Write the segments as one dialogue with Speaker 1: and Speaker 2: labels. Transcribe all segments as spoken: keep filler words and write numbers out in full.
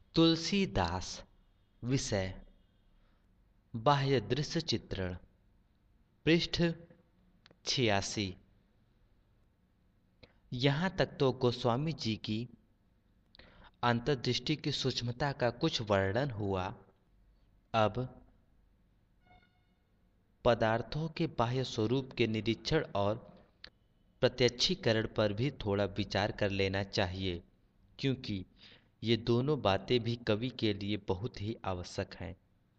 Speaker 1: तुलसीदास। विषय बाह्य दृश्य चित्रण। पृष्ठ छियासी। यहाँ तक तो गोस्वामी जी की अंतर्दृष्टि की सूक्ष्मता का कुछ वर्णन हुआ। अब पदार्थों के बाह्य स्वरूप के निरीक्षण और प्रत्यक्षीकरण पर भी थोड़ा विचार कर लेना चाहिए, क्योंकि ये दोनों बातें भी कवि के लिए बहुत ही आवश्यक हैं।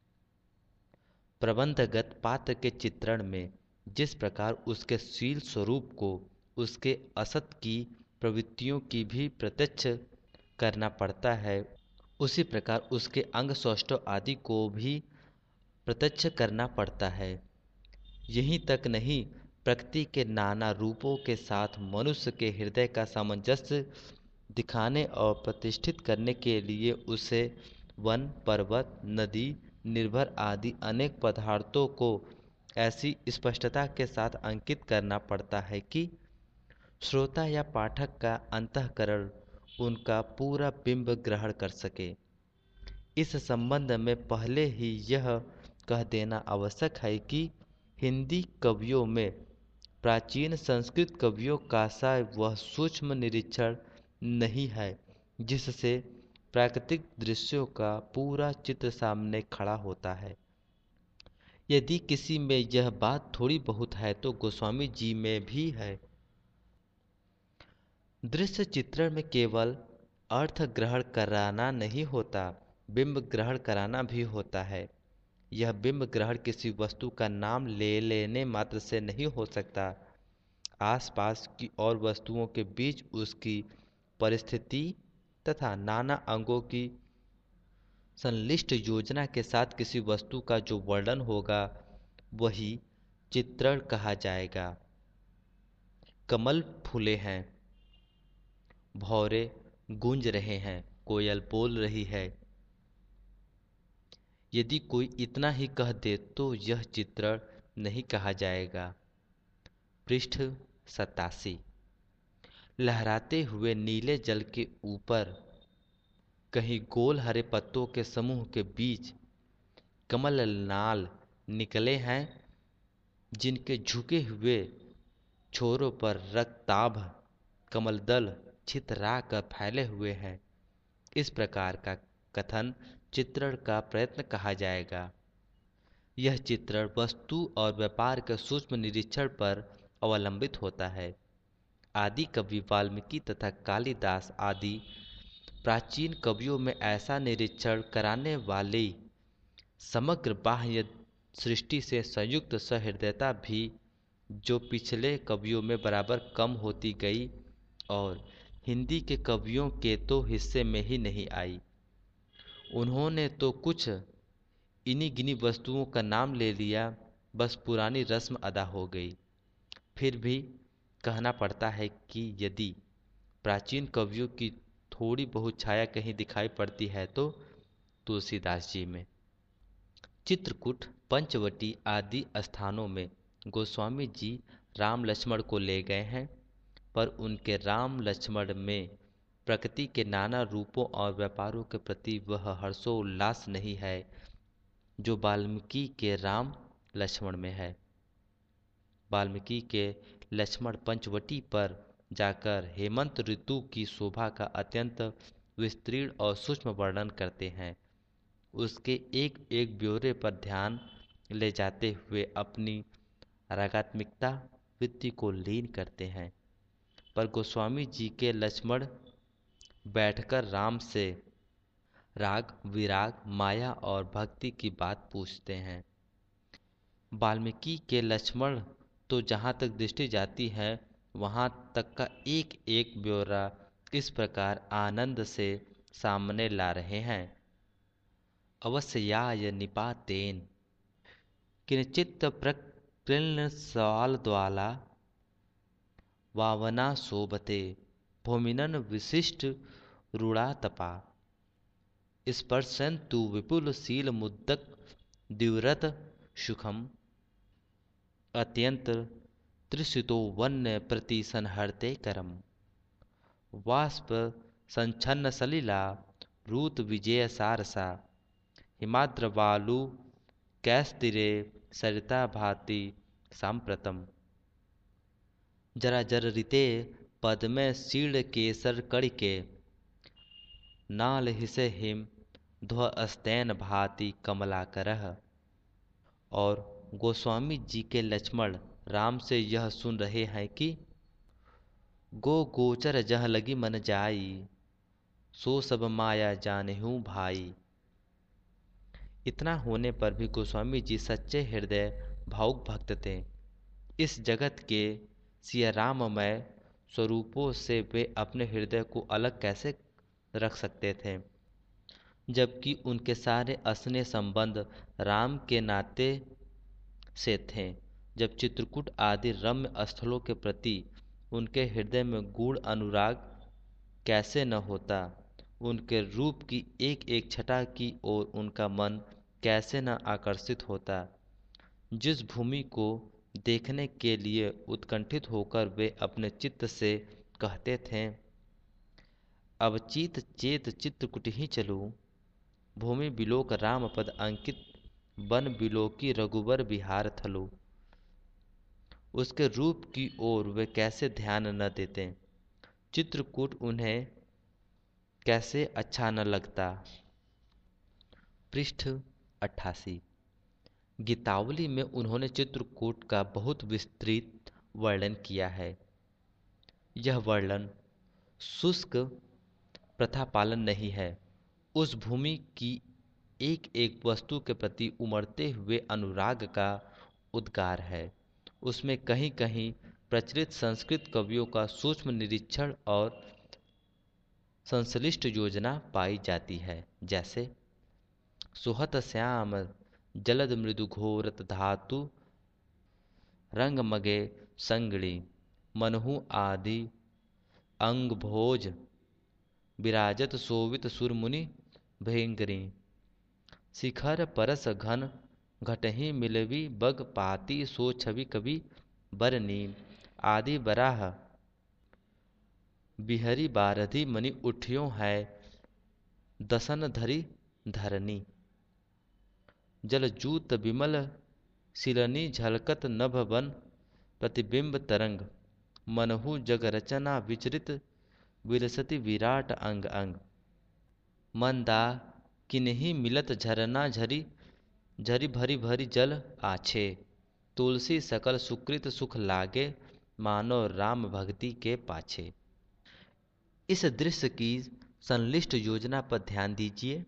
Speaker 1: प्रबंधगत पात्र के चित्रण में जिस प्रकार उसके शील स्वरूप को उसके असत की प्रवृत्तियों की भी प्रत्यक्ष करना पड़ता है, उसी प्रकार उसके अंग सौष्ठव आदि को भी प्रत्यक्ष करना पड़ता है। यहीं तक नहीं, प्रकृति के नाना रूपों के साथ मनुष्य के हृदय का सामंजस्य दिखाने और प्रतिष्ठित करने के लिए उसे वन, पर्वत, नदी, निर्भर आदि अनेक पदार्थों को ऐसी स्पष्टता के साथ अंकित करना पड़ता है कि श्रोता या पाठक का अंतःकरण उनका पूरा बिंब ग्रहण कर सके। इस संबंध में पहले ही यह कह देना आवश्यक है कि हिंदी कवियों में प्राचीन संस्कृत कवियों का सा वह सूक्ष्म निरीक्षण नहीं है जिससे प्राकृतिक दृश्यों का पूरा चित्र सामने खड़ा होता है। यदि किसी में यह बात थोड़ी बहुत है तो गोस्वामी जी में भी है। दृश्य चित्रण में केवल अर्थ ग्रहण कराना नहीं होता, बिंब ग्रहण कराना भी होता है। यह बिंब ग्रहण किसी वस्तु का नाम ले लेने मात्र से नहीं हो सकता। आसपास की और वस्तुओं के बीच उसकी परिस्थिति तथा नाना अंगों की संलिष्ट योजना के साथ किसी वस्तु का जो वर्णन होगा वही चित्रण कहा जाएगा। कमल फूले हैं, भौरे गूंज रहे हैं, कोयल बोल रही है। यदि कोई इतना ही कह दे तो यह चित्रण नहीं कहा जाएगा। पृष्ठ सतासी। लहराते हुए नीले जल के ऊपर कहीं गोल हरे पत्तों के समूह के बीच कमल नाल निकले हैं, जिनके झुके हुए छोरों पर रक्ताभ कमलदल छितरा कर फैले हुए हैं। इस प्रकार का कथन चित्रण का प्रयत्न कहा जाएगा। यह चित्रण वस्तु और व्यापार के सूक्ष्म निरीक्षण पर अवलंबित होता है। आदि कवि वाल्मीकि तथा कालिदास आदि प्राचीन कवियों में ऐसा निरीक्षण कराने वाली समग्र बाह्य सृष्टि से संयुक्त सहृदयता भी जो पिछले कवियों में बराबर कम होती गई और हिंदी के कवियों के तो हिस्से में ही नहीं आई। उन्होंने तो कुछ इन्हीं गिनी वस्तुओं का नाम ले लिया, बस पुरानी रस्म अदा हो गई। फिर भी कहना पड़ता है कि यदि प्राचीन कवियों की थोड़ी बहुत छाया कहीं दिखाई पड़ती है तो तुलसीदास जी में। चित्रकूट, पंचवटी आदि स्थानों में गोस्वामी जी राम लक्ष्मण को ले गए हैं, पर उनके राम लक्ष्मण में प्रकृति के नाना रूपों और व्यापारों के प्रति वह हर्षोल्लास नहीं है जो वाल्मीकि के राम लक्ष्मण में है। वाल्मीकि के लक्ष्मण पंचवटी पर जाकर हेमंत ऋतु की शोभा का अत्यंत विस्तीर्ण और सूक्ष्म वर्णन करते हैं। उसके एक एक ब्यौरे पर ध्यान ले जाते हुए अपनी रागात्मिकता वृत्ति को लीन करते हैं। पर गोस्वामी जी के लक्ष्मण बैठकर राम से राग, विराग, माया और भक्ति की बात पूछते हैं। वाल्मीकि के लक्ष्मण तो जहाँ तक दृष्टि जाती है वहाँ तक का एक एक ब्यौरा इस प्रकार आनंद से सामने ला रहे हैं। अवश्याय निपातेन किंचित प्रकीर्ण सालद्वाला वावना शोभते भूमिनन विशिष्ट रूढ़ातपा स्पर्शन्तु विपुलशील मुद्दक द्विरथ सुखम अत्यंत त्रिषितो वन्य प्रतिसंहरते करम वाष्प संच्छन्न सलिला रूत विजय सारसा, हिमाद्र वालु कैस्तिरे सरिता भाति सांप्रतम। जरा जर ऋते पद में शीर्ण केसर कड़िके, नाल हिसे हिम ध्वस्तैन भाति कमलाकरः। और गोस्वामी जी के लक्ष्मण राम से यह सुन रहे हैं कि गो गोचर जह लगी मन जाई, सो सब माया जानहूँ भाई। इतना होने पर भी गोस्वामी जी सच्चे हृदय भावुक भक्त थे। इस जगत के सिया राममय स्वरूपों से वे अपने हृदय को अलग कैसे रख सकते थे, जबकि उनके सारे असने संबंध राम के नाते से थे। जब चित्रकूट आदि रम्य स्थलों के प्रति उनके हृदय में गूढ़ अनुराग कैसे न होता, उनके रूप की एक एक छटा की ओर उनका मन कैसे न आकर्षित होता। जिस भूमि को देखने के लिए उत्कंठित होकर वे अपने चित्त से कहते थे, अब चित चेत चित्रकूट ही चलूं, भूमि बिलोक राम पद अंकित, बन बिलोकी रघुबर बिहार थलो, उसके रूप की ओर वे कैसे ध्यान न देते। चित्रकूट उन्हें कैसे अच्छा न लगता। पृष्ठ अट्ठासी। गीतावली में उन्होंने चित्रकूट का बहुत विस्तृत वर्णन किया है। यह वर्णन शुष्क प्रथा पालन नहीं है, उस भूमि की एक एक वस्तु के प्रति उमड़ते हुए अनुराग का उद्गार है। उसमें कहीं कहीं प्रचलित संस्कृत कवियों का सूक्ष्म निरीक्षण और संश्लिष्ट योजना पाई जाती है, जैसे सुहत श्याम जलद मृदु घोरत धातु रंग मगे संगड़ी, मनहु आदि अंग भोज विराजत शोभित सुरमुनि भेंगरी, शिखर परस घन घटही मिलवी बग पाती, सो छवि कवि बरनी, आदि बराह बिहरी बारधि मणि उठियों है दसन धरी धरनी, जल जूत विमल शिलनी झलकत नभ बन प्रतिबिंब तरंग, मनहु जग रचना विचरित विलसति विराट अंग अंग, मंदा किन्हीं मिलत झरना झरी झरी भरी भरी जल आछे, तुलसी सकल सुकृत सुख लागे, मानो राम भक्ति के पाछे। इस दृश्य की संलिष्ट योजना पर ध्यान दीजिए।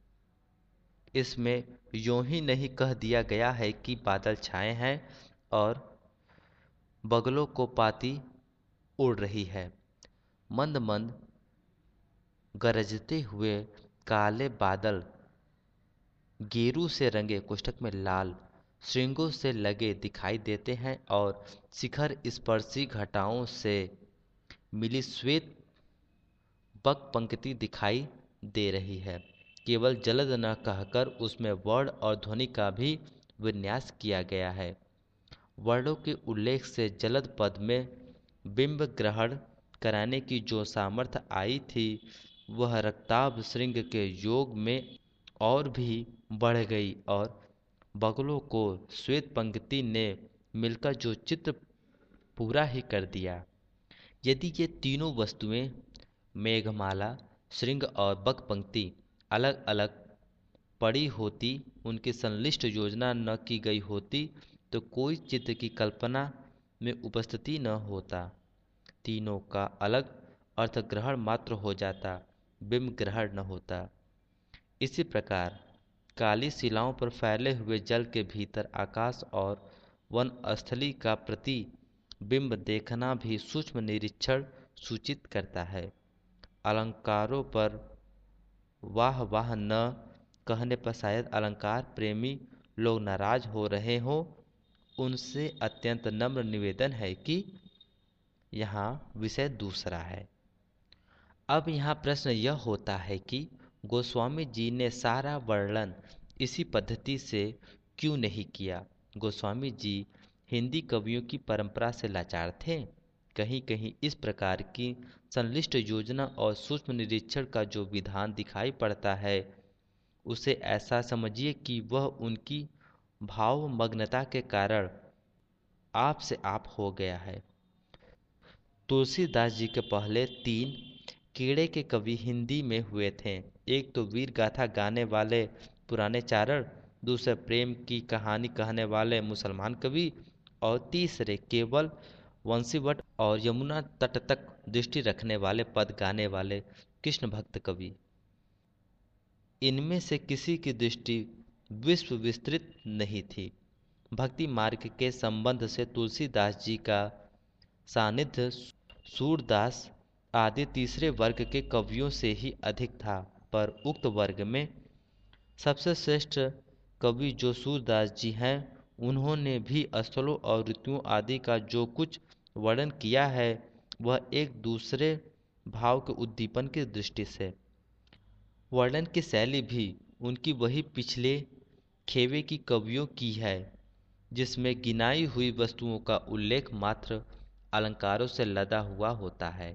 Speaker 1: इसमें यूं ही नहीं कह दिया गया है कि बादल छाए हैं और बगलों को पाती उड़ रही है। मंद मंद गरजते हुए काले बादल गेरू से रंगे कोष्ठक में लाल श्रृंगों से लगे दिखाई देते हैं और शिखर स्पर्शी घटाओं से मिली श्वेत बक पंक्ति दिखाई दे रही है। केवल जलद न कहकर उसमें वर्ण और ध्वनि का भी विन्यास किया गया है। वर्णों के उल्लेख से जलद पद में बिंब ग्रहण कराने की जो सामर्थ्य आई थी, वह रक्ताभ श्रृंग के योग में और भी बढ़ गई और बगलों को श्वेत पंक्ति ने मिलकर जो चित्र पूरा ही कर दिया। यदि ये तीनों वस्तुएं मेघमाला, श्रृंग और बक पंक्ति अलग अलग पड़ी होती, उनकी संलिष्ट योजना न की गई होती, तो कोई चित्र की कल्पना में उपस्थिति न होता। तीनों का अलग अर्थ ग्रहण मात्र हो जाता, बिंब ग्रहण न होता। इसी प्रकार काली शिलाओं पर फैले हुए जल के भीतर आकाश और वन स्थली का प्रतिबिंब देखना भी सूक्ष्म निरीक्षण सूचित करता है। अलंकारों पर वाह वाह न कहने पर शायद अलंकार प्रेमी लोग नाराज हो रहे हों। उनसे अत्यंत नम्र निवेदन है कि यहाँ विषय दूसरा है। अब यहाँ प्रश्न यह होता है कि गोस्वामी जी ने सारा वर्णन इसी पद्धति से क्यों नहीं किया। गोस्वामी जी हिंदी कवियों की परंपरा से लाचार थे। कहीं कहीं इस प्रकार की संलिष्ट योजना और सूक्ष्म निरीक्षण का जो विधान दिखाई पड़ता है, उसे ऐसा समझिए कि वह उनकी भावमग्नता के कारण आप से आप हो गया है। तुलसीदास जी के पहले तीन कीड़े के कवि हिंदी में हुए थे। एक तो वीर गाथा गाने वाले पुराने चारण, दूसरे प्रेम की कहानी कहने वाले मुसलमान कवि, और तीसरे केवल वंशीवट और यमुना तट तक दृष्टि रखने वाले पद गाने वाले कृष्ण भक्त कवि। इनमें से किसी की दृष्टि विश्व विस्तृत नहीं थी। भक्ति मार्ग के संबंध से तुलसीदास जी का सानिध्य सूरदास आदि तीसरे वर्ग के कवियों से ही अधिक था, पर उक्त वर्ग में सबसे श्रेष्ठ कवि जो सूरदास जी हैं, उन्होंने भी स्थलों और ऋतुओं आदि का जो कुछ वर्णन किया है, वह एक दूसरे भाव के उद्दीपन की दृष्टि से। वर्णन की शैली भी उनकी वही पिछले खेवे की कवियों की है, जिसमें गिनाई हुई वस्तुओं का उल्लेख मात्र अलंकारों से लदा हुआ होता है।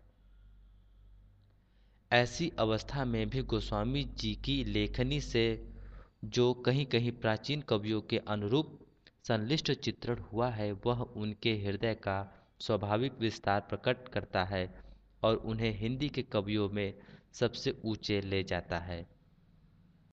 Speaker 1: ऐसी अवस्था में भी गोस्वामी जी की लेखनी से जो कहीं कहीं प्राचीन कवियों के अनुरूप संलिष्ट चित्रण हुआ है, वह उनके हृदय का स्वाभाविक विस्तार प्रकट करता है और उन्हें हिंदी के कवियों में सबसे ऊंचे ले जाता है।